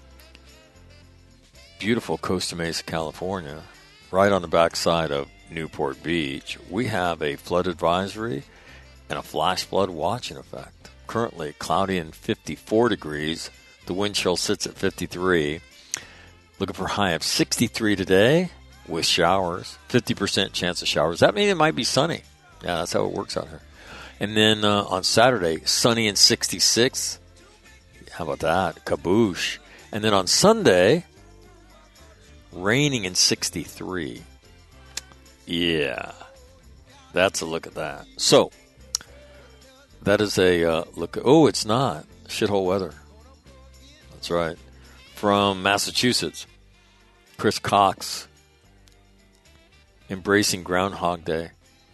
beautiful Costa Mesa, California, right on the backside of Newport Beach, we have a flood advisory and a flash flood watch in effect. Currently cloudy and 54 degrees. The wind chill sits at 53. Looking for a high of 63 today with showers, 50% chance of showers. That means it might be sunny. Yeah, that's how it works out here. And then on Saturday, sunny and 66. How about that? Kaboosh. And then on Sunday, raining and 63. Yeah, that's a look at that. So, that is a look. Oh, it's not. Shithole weather. That's right. From Massachusetts, Chris Cox, embracing Groundhog Day.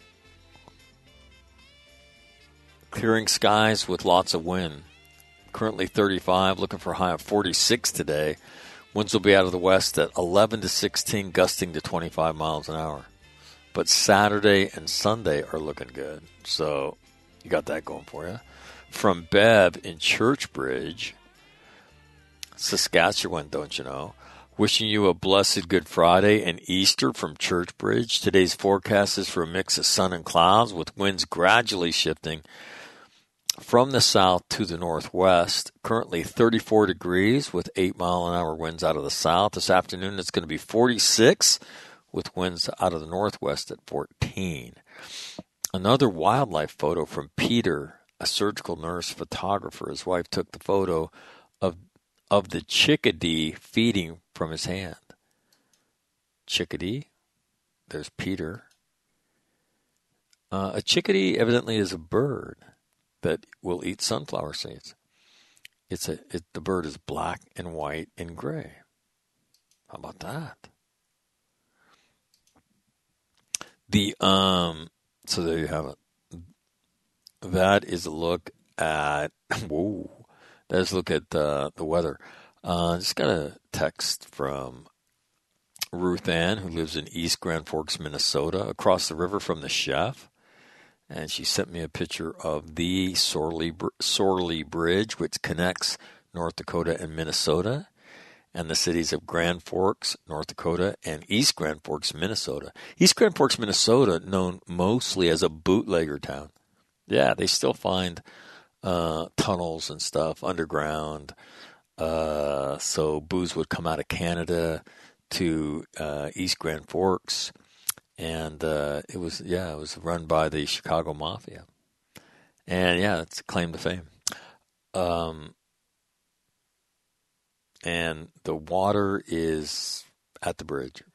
Clearing skies with lots of wind. Currently 35, looking for a high of 46 today. Winds will be out of the west at 11 to 16, gusting to 25 miles an hour. But Saturday and Sunday are looking good. So you got that going for you. From Bev in Churchbridge, Saskatchewan, don't you know? Wishing you a blessed Good Friday and Easter from Churchbridge. Today's forecast is for a mix of sun and clouds with winds gradually shifting from the south to the northwest. Currently 34 degrees with 8-mile-an-hour winds out of the south. This afternoon it's going to be 46 with winds out of the northwest at 14. Another wildlife photo from Peter, a surgical nurse photographer. His wife took the photo of the chickadee feeding from his hand. Chickadee. There's Peter. A chickadee evidently is a bird that will eat sunflower seeds. The bird is black and white and gray. How about that? So there you have it. That is a look at whoa. That is a look at the weather. Just got a text from Ruth Ann, who lives in East Grand Forks, Minnesota, across the river from the chef. And she sent me a picture of the Sorley Bridge, which connects North Dakota and Minnesota, and the cities of Grand Forks, North Dakota, and East Grand Forks, Minnesota. East Grand Forks, Minnesota, known mostly as a bootlegger town. Yeah, they still find tunnels and stuff underground. So booze would come out of Canada to East Grand Forks. And it was run by the Chicago Mafia. And yeah, it's a claim to fame. And the water is at the bridge.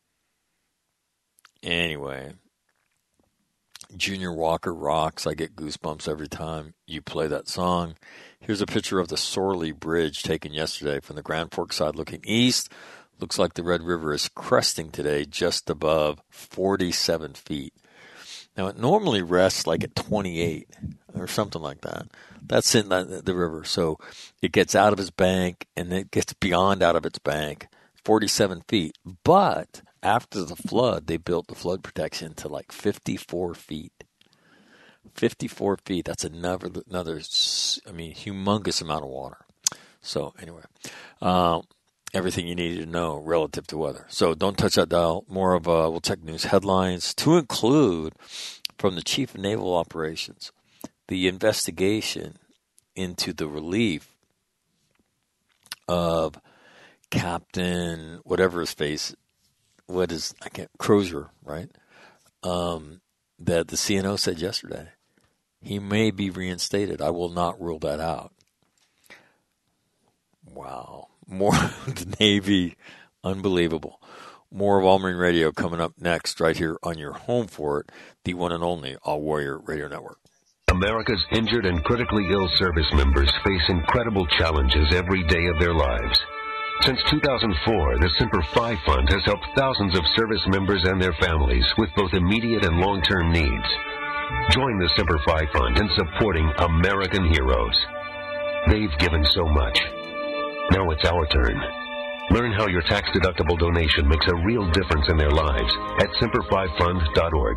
Anyway, Junior Walker rocks. I get goosebumps every time you play that song. Here's a picture of the Sorley Bridge taken yesterday from the Grand Forks side looking east. Looks like the Red River is cresting today just above 47 feet. Now, it normally rests like at 28 or something like that. That's in the river. So it gets out of its bank and it gets beyond out of its bank, 47 feet. But after the flood, they built the flood protection to like 54 feet. 54 feet. That's another humongous amount of water. So anyway, everything you needed to know relative to weather. So don't touch that dial. More of we'll check news headlines to include from the Chief of Naval Operations, the investigation into the relief of Captain whatever his face, Crozier, right? That the CNO said yesterday. He may be reinstated. I will not rule that out. Wow. More of the Navy. Unbelievable. More of All Marine Radio coming up next right here on your home for it, the one and only All Warrior Radio Network. America's injured and critically ill service members face incredible challenges every day of their lives. Since 2004, the Semper Fi Fund has helped thousands of service members and their families with both immediate and long-term needs. Join the Semper Fi Fund in supporting American heroes. They've given so much. Now it's our turn. Learn how your tax-deductible donation makes a real difference in their lives at SemperFiFund.org.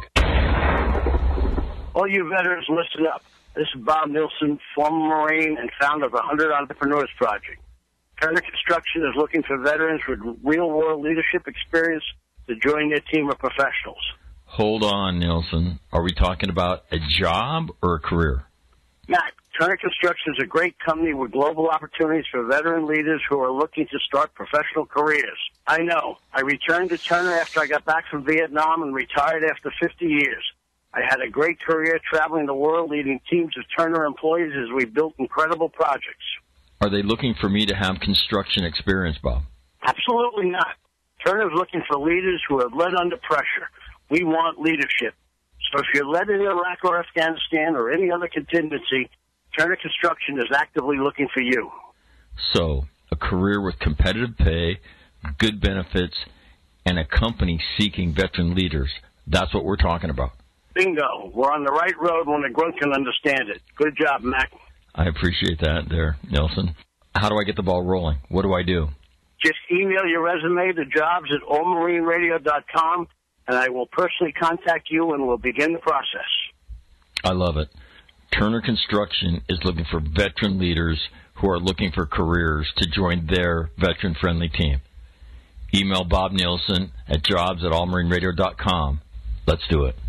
All you veterans, listen up. This is Bob Nilsson, former Marine and founder of the 100 Entrepreneurs Project. Turner Construction is looking for veterans with real-world leadership experience to join their team of professionals. Hold on, Nilsson. Are we talking about a job or a career? Matt, Turner Construction is a great company with global opportunities for veteran leaders who are looking to start professional careers. I know. I returned to Turner after I got back from Vietnam and retired after 50 years. I had a great career traveling the world leading teams of Turner employees as we built incredible projects. Are they looking for me to have construction experience, Bob? Absolutely not. Turner is looking for leaders who have led under pressure. We want leadership. So if you're led in Iraq or Afghanistan or any other contingency, Turner Construction is actively looking for you. So, a career with competitive pay, good benefits, and a company seeking veteran leaders. That's what we're talking about. Bingo. We're on the right road when the grunt can understand it. Good job, Mac. I appreciate that there, Nelson. How do I get the ball rolling? What do I do? Just email your resume to jobs@allmarineradio.com, and I will personally contact you and we'll begin the process. I love it. Turner Construction is looking for veteran leaders who are looking for careers to join their veteran-friendly team. Email Bob Nilsson at jobs@allmarineradio.com. Let's do it.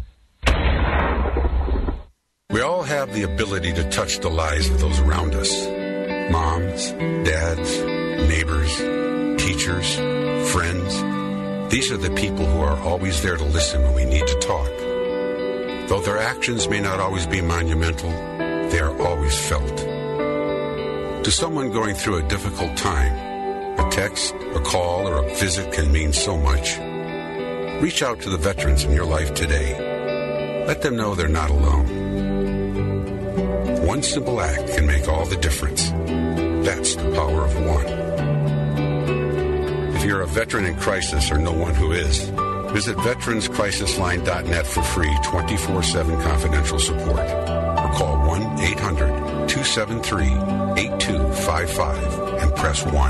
We all have the ability to touch the lives of those around us. Moms, dads, neighbors, teachers, friends. These are the people who are always there to listen when we need to talk. Though their actions may not always be monumental, they are always felt. To someone going through a difficult time, a text, a call, or a visit can mean so much. Reach out to the veterans in your life today. Let them know they're not alone. One simple act can make all the difference. That's the power of one. If you're a veteran in crisis or know one who is, visit veteranscrisisline.net for free 24/7 confidential support. Or call 1-800-273-8255 and press 1.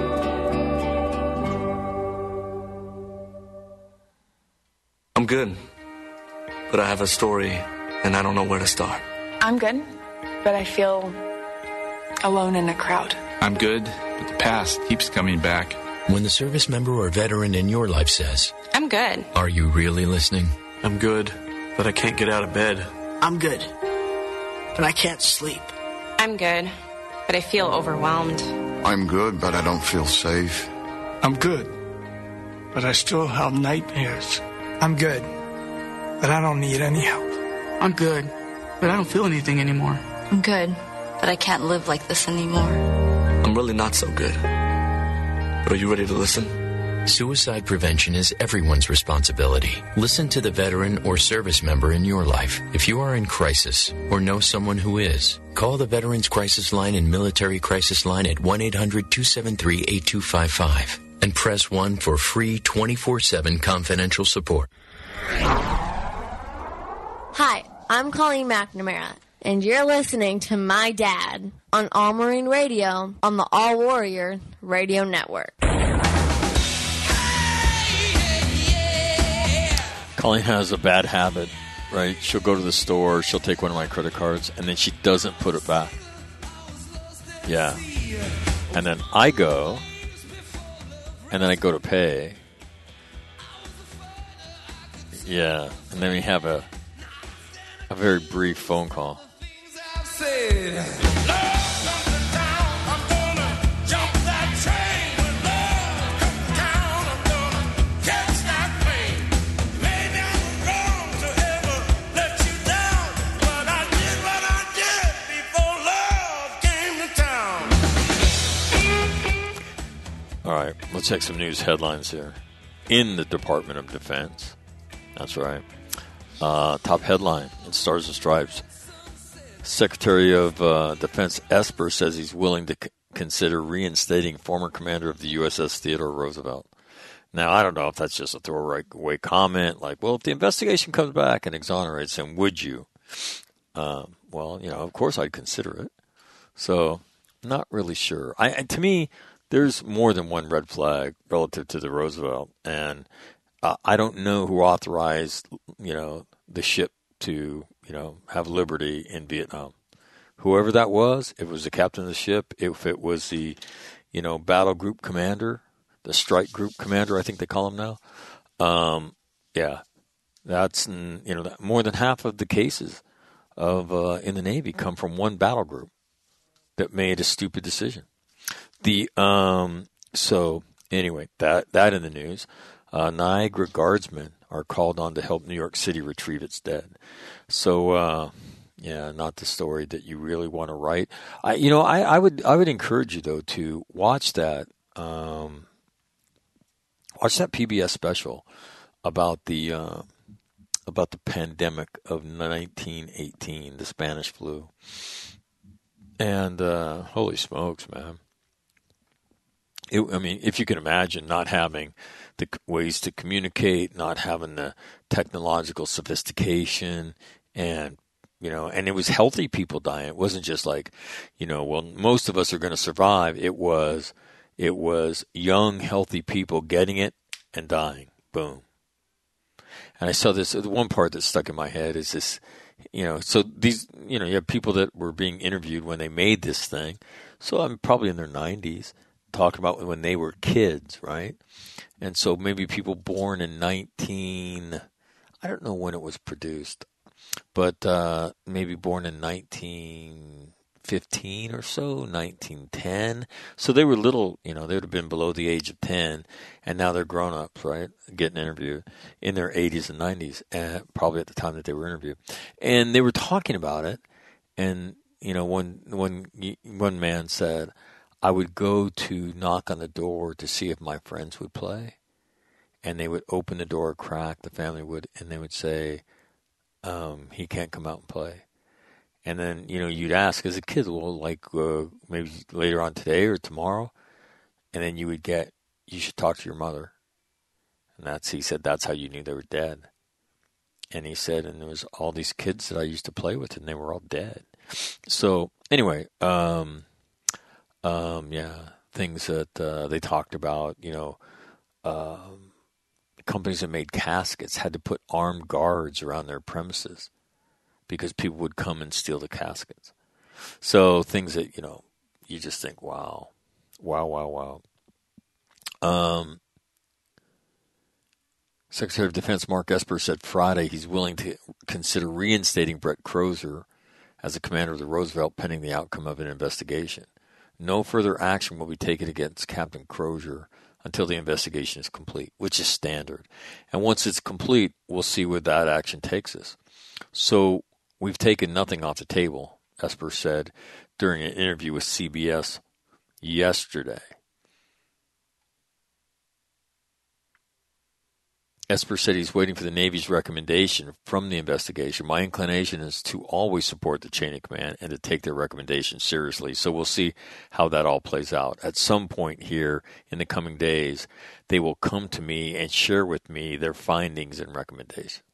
I'm good, but I have a story and I don't know where to start. I'm good, but I feel alone in a crowd. I'm good, but the past keeps coming back. When the service member or veteran in your life says, I'm good. Are you really listening? I'm good, but I can't get out of bed. I'm good, but I can't sleep. I'm good, but I feel overwhelmed. I'm good, but I don't feel safe. I'm good, but I still have nightmares. I'm good, but I don't need any help. I'm good, but I don't feel anything anymore. I'm good, but I can't live like this anymore. I'm really not so good. But are you ready to listen? Suicide prevention is everyone's responsibility. Listen to the veteran or service member in your life. If you are in crisis or know someone who is, call the Veterans Crisis Line and Military Crisis Line at 1-800-273-8255 and press 1 for free 24/7 confidential support. Hi, I'm Colleen McNamara, and you're listening to my dad on All Marine Radio on the All Warrior Radio Network. Colleen has a bad habit, right? She'll go to the store, she'll take one of my credit cards, and then she doesn't put it back. Yeah. And then I go, and then I go to pay. Yeah. And then we have a very brief phone call. All right, let's take some news headlines here. In the Department of Defense. That's right. Top headline in Stars and Stripes. Secretary of Defense Esper says he's willing to consider reinstating former commander of the USS Theodore Roosevelt. Now, I don't know if that's just a throwaway comment, like, well, if the investigation comes back and exonerates him, would you? Well, of course I'd consider it. So, not really sure. To me, there's more than one red flag relative to the Roosevelt, and I don't know who authorized, the ship to, have liberty in Vietnam. Whoever that was, if it was the captain of the ship, if it was the, battle group commander, the strike group commander, I think they call him now. That's, more than half of the cases of in the Navy come from one battle group that made a stupid decision. So anyway, that in the news. Niagara Guardsmen are called on to help New York City retrieve its dead. So, not the story that you really want to write. I would encourage you though to watch that PBS special about the pandemic of 1918, the Spanish flu. And holy smokes, man. If you can imagine not having the ways to communicate, not having the technological sophistication, and it was healthy people dying. It wasn't just like, most of us are going to survive. It was young, healthy people getting it and dying. Boom. And I saw this, the one part that stuck in my head is this, so these, you have people that were being interviewed when they made this thing. So I'm probably in their 90s, talking about when they were kids, right? And so maybe people born in I don't know when it was produced, but maybe born in 1915 or so, 1910. So they were little, they would have been below the age of 10, and now they're grown-ups, right, getting interviewed in their 80s and 90s, probably at the time that they were interviewed. And they were talking about it, and, one man said, I would go to knock on the door to see if my friends would play, and they would open the door a crack, the family would, and they would say, he can't come out and play. And then, you'd ask as a kid, well, maybe later on today or tomorrow. And then you would get, you should talk to your mother. And he said, that's how you knew they were dead. And he said, and there was all these kids that I used to play with, and they were all dead. So anyway, things that they talked about, companies that made caskets had to put armed guards around their premises because people would come and steal the caskets. So things that, you just think, wow. Secretary of Defense Mark Esper said Friday he's willing to consider reinstating Brett Crozier as the commander of the Roosevelt pending the outcome of an investigation. No further action will be taken against Captain Crozier until the investigation is complete, which is standard. And once it's complete, we'll see where that action takes us. So we've taken nothing off the table, Esper said during an interview with CBS yesterday. Esper said he's waiting for the Navy's recommendation from the investigation. My inclination is to always support the chain of command and to take their recommendation seriously. So we'll see how that all plays out. At some point here in the coming days, they will come to me and share with me their findings and recommendations.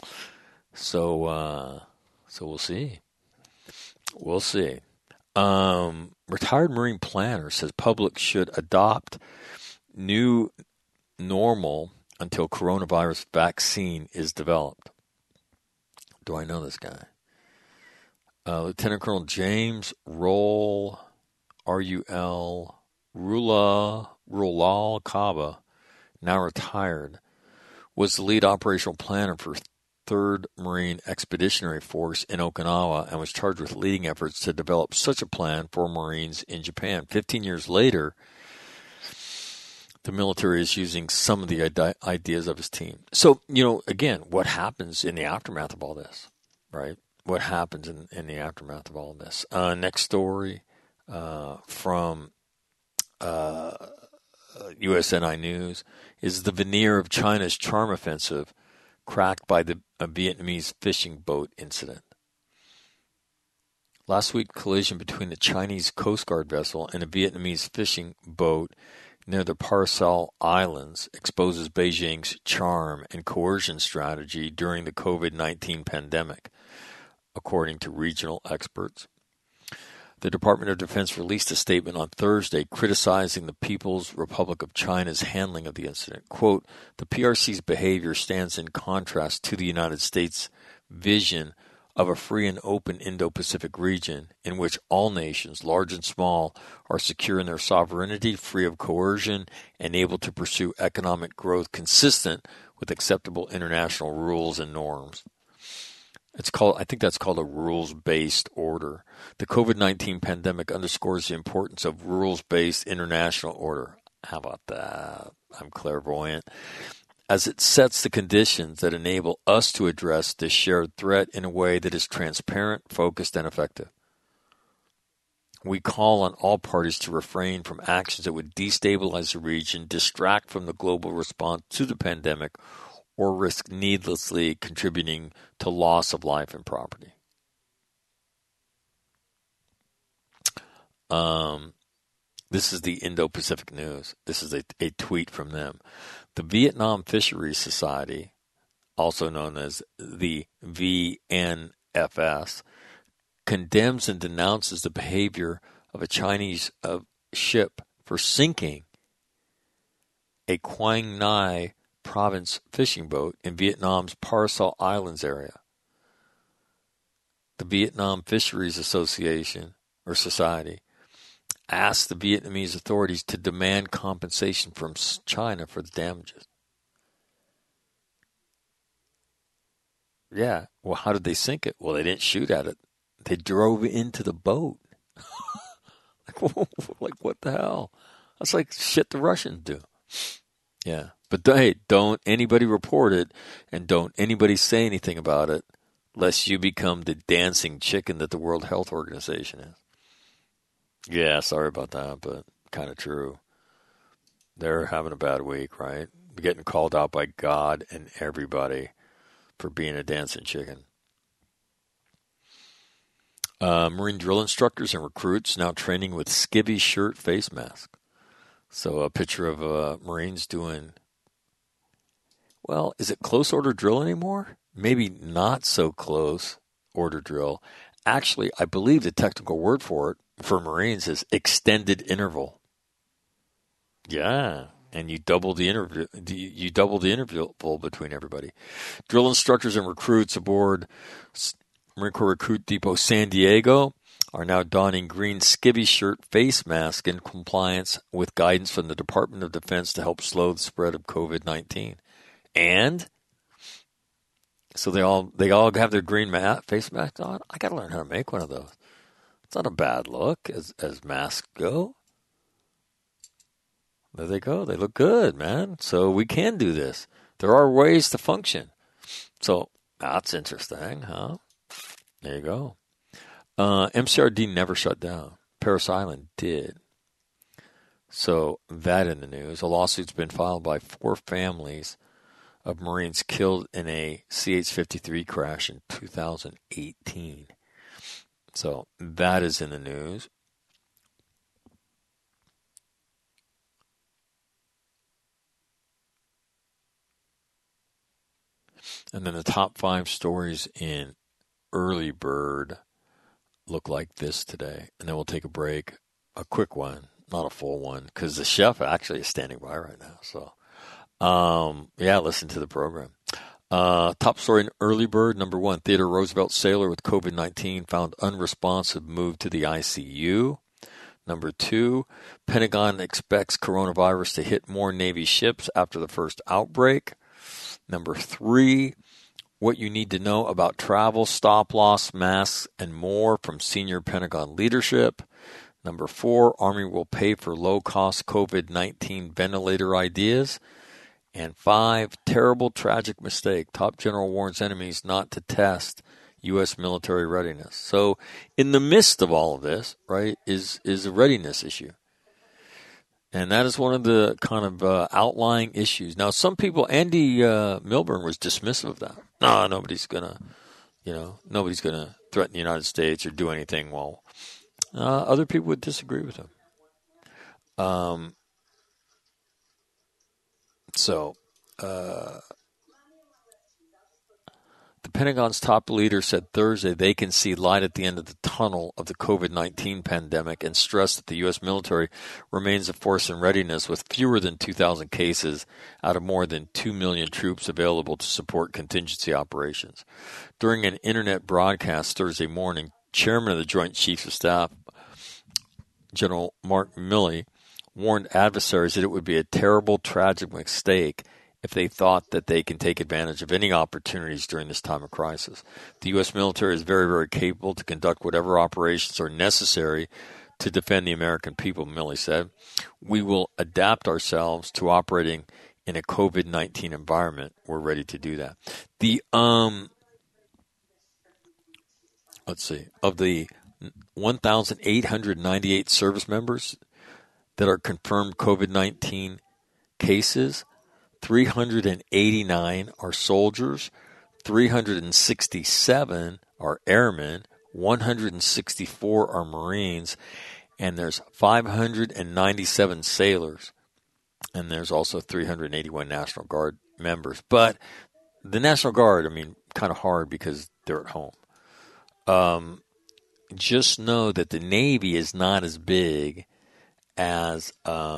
So we'll see. We'll see. Retired Marine planner says public should adopt new normal until coronavirus vaccine is developed. Do I know this guy? Lieutenant Colonel James Rulal Kaba, now retired, was the lead operational planner for 3rd Marine Expeditionary Force in Okinawa and was charged with leading efforts to develop such a plan for Marines in Japan. 15 years later, the military is using some of the ideas of his team. So, again, what happens in the aftermath of all this, right? What happens in the aftermath of all of this? Next story from USNI News is the veneer of China's charm offensive cracked by a Vietnamese fishing boat incident. Last week, collision between the Chinese Coast Guard vessel and a Vietnamese fishing boat near the Paracel Islands exposes Beijing's charm and coercion strategy during the COVID-19 pandemic, according to regional experts. The Department of Defense released a statement on Thursday criticizing the People's Republic of China's handling of the incident. Quote, the PRC's behavior stands in contrast to the United States' vision of a free and open Indo-Pacific region in which all nations, large and small, are secure in their sovereignty, free of coercion, and able to pursue economic growth consistent with acceptable international rules and norms. I think that's called a rules-based order. The COVID-19 pandemic underscores the importance of rules-based international order. How about that? I'm clairvoyant. As it sets the conditions that enable us to address this shared threat in a way that is transparent, focused, and effective. We call on all parties to refrain from actions that would destabilize the region, distract from the global response to the pandemic, or risk needlessly contributing to loss of life and property. This is the Indo-Pacific News. This is a tweet from them. The Vietnam Fisheries Society, also known as the VNFS, condemns and denounces the behavior of a Chinese ship for sinking a Quang Ngai province fishing boat in Vietnam's Paracel Islands area. The Vietnam Fisheries Association, or Society, asked the Vietnamese authorities to demand compensation from China for the damages. Yeah, well, how did they sink it? Well, they didn't shoot at it. They drove into the boat. Like, what the hell? That's like shit the Russians do. Yeah, but hey, don't anybody report it, and don't anybody say anything about it, lest you become the dancing chicken that the World Health Organization is. Yeah, sorry about that, but kind of true. They're having a bad week, right? Getting called out by God and everybody for being a dancing chicken. Marine drill instructors and recruits now training with skivvy shirt face mask. So a picture of Marines doing, well, is it close order drill anymore? Maybe not so close order drill. Actually, I believe the technical word for it for Marines is extended interval. Yeah, and you double the interval. You double the interval between everybody. Drill instructors and recruits aboard Marine Corps Recruit Depot San Diego are now donning green skivvy shirt face masks in compliance with guidance from the Department of Defense to help slow the spread of COVID-19. And so they all have their green face masks on. I got to learn how to make one of those. It's not a bad look as masks go. There they go. They look good, man. So we can do this. There are ways to function. So that's interesting, huh? There you go. MCRD never shut down. Parris Island did. So that in the news. A lawsuit's been filed by 4 families of Marines killed in a CH-53 crash in 2018. So that is in the news. And then the top 5 stories in Early Bird look like this today. And then we'll take a break, a quick one, not a full one, because the chef actually is standing by right now. So, listen to the program. Top story in Early Bird, number 1, Theodore Roosevelt sailor with COVID-19 found unresponsive, moved to the ICU. Number 2, Pentagon expects coronavirus to hit more Navy ships after the first outbreak. Number 3, what you need to know about travel, stop-loss, masks, and more from senior Pentagon leadership. Number 4, Army will pay for low-cost COVID-19 ventilator ideas. And 5, terrible, tragic mistake. Top general warns enemies not to test U.S. military readiness. So in the midst of all of this, right, is a readiness issue. And that is one of the kind of outlying issues. Now, some people, Andy Milburn was dismissive of that. No, nobody's going to threaten the United States or do anything, well, other people would disagree with him. The Pentagon's top leader said Thursday they can see light at the end of the tunnel of the COVID-19 pandemic and stressed that the U.S. military remains a force in readiness with fewer than 2,000 cases out of more than 2 million troops available to support contingency operations. During an internet broadcast Thursday morning, Chairman of the Joint Chiefs of Staff, General Mark Milley, warned adversaries that it would be a terrible, tragic mistake if they thought that they can take advantage of any opportunities during this time of crisis. The U.S. military is very, very capable to conduct whatever operations are necessary to defend the American people, Milley said. We will adapt ourselves to operating in a COVID-19 environment. We're ready to do that. Of the 1,898 service members that are confirmed COVID-19 cases, 389 are soldiers, 367 are airmen, 164 are Marines, and there's 597 sailors, and there's also 381 National Guard members. But the National Guard, kind of hard because they're at home. Just know that the Navy is not as big as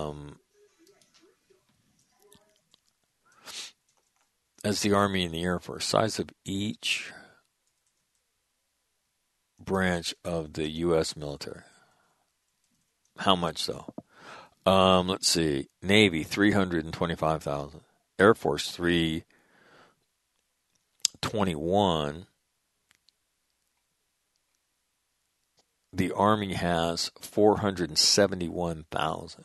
the Army and the Air Force. Size of each branch of the U.S. military. How much so? Let's see. Navy, 325,000. Air Force, 321. The Army has 471,000.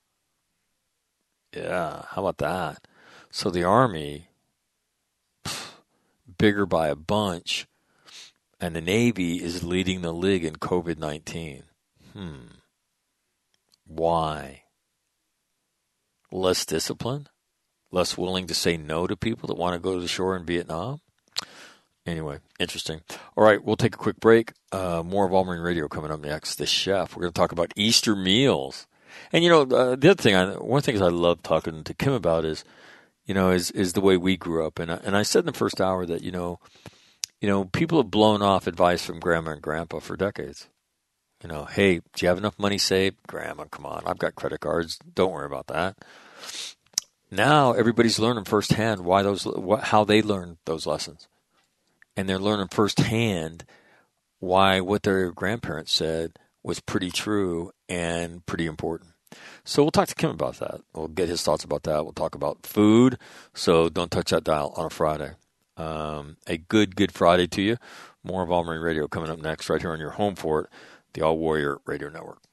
Yeah, how about that? So the Army, bigger by a bunch, and the Navy is leading the league in COVID-19. Why? Less discipline? Less willing to say no to people that want to go to the shore in Vietnam? Anyway, interesting. All right, we'll take a quick break. More of All Marine Radio coming up next. The Chef. We're going to talk about Easter meals. And, the other thing, one of the things I love talking to Kim about is the way we grew up. And I said in the first hour that, people have blown off advice from Grandma and Grandpa for decades. Hey, do you have enough money saved? Grandma, come on, I've got credit cards. Don't worry about that. Now everybody's learning firsthand how they learned those lessons. And they're learning firsthand why what their grandparents said was pretty true and pretty important. So we'll talk to Kim about that. We'll get his thoughts about that. We'll talk about food. So don't touch that dial on a Friday. A good Friday to you. More of All Marine Radio coming up next right here on your home for it, the All Warrior Radio Network.